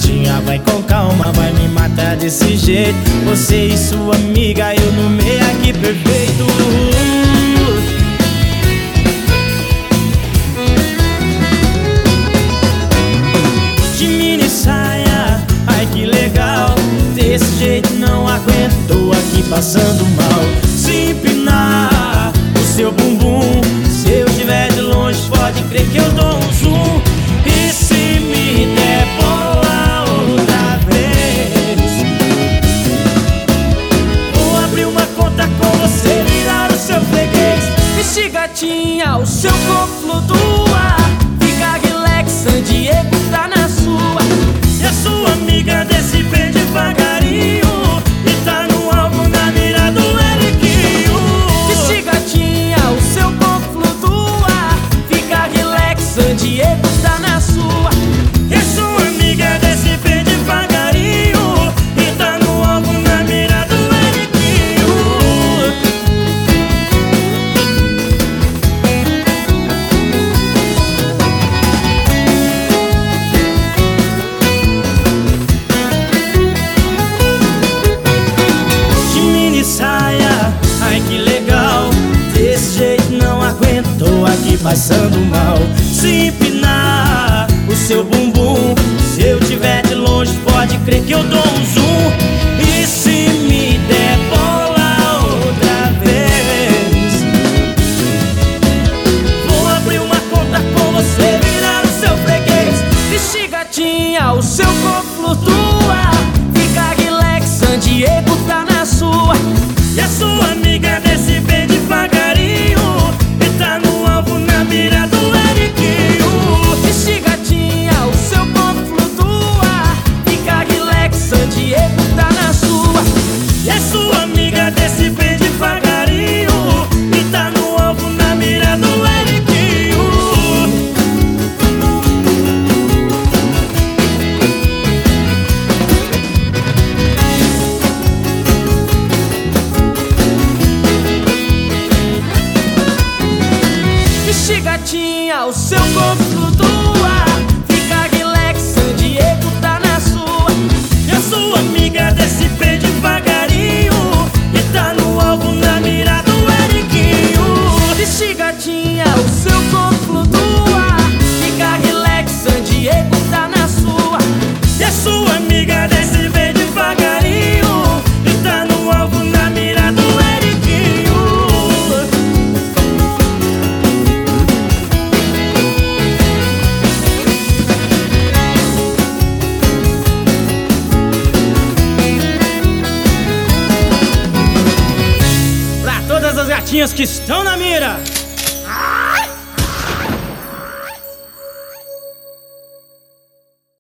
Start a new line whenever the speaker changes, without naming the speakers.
gatinha, vai com calma, vai me matar desse jeito. Você e sua amiga, eu no meio aqui perfeito. De mini saia, ai que legal. Desse jeito não aguento, tô aqui passando mal. Se empinar o seu bumbum, se eu estiver de longe, pode crer que eu dou um zoom. E se me der bola outra vez, vou abrir uma conta com você, virar o seu freguês. Vixe gatinha, o seu corpo flutua, fica relax, San Diego tá na sua. E a sua amiga desce bem devagarinho e tá no alvo na mira do Eriquinho. Vixe gatinha, o seu corpo flutua, fica relax, San Diego tá na sua. E a sua amiga desce bem devagarinho e tá no alvo na mira do Eriquinho. De mini saia, ai que legal. Desse jeito não aguento, tô aqui passando mal. Se empinar o seu bumbum, se eu tiver de longe, pode crer que eu dou um zoom. E se me der bola outra vez, vou abrir uma conta com você, virar o seu freguês. Vixe gatinha, o seu corpo flutua, fica relax, San Diego tá na sua. E a sua amiga desce bem devagarinho e tá no alvo na mira do Eriquinho. Vixe gatinha, o seu corpo flutua, fica relax, San Diego tá na sua. E a sua amiga desce bem devagarinho e tá no alvo na mira do Eriquinho. Vixe gatinha, o seu corpo flutua, fica relax, San Diego tá na sua. E a sua amiga desce bem devagarinho e tá no alvo na mira do Eriquinho. Vixe gatinha, o seu corpo flutua, fica relax, San Diego tá na sua. E a sua amiga desce bem devagarinho e tá no alvo na mira do Eriquinho. Pra todas as gatinhas que estão na mira.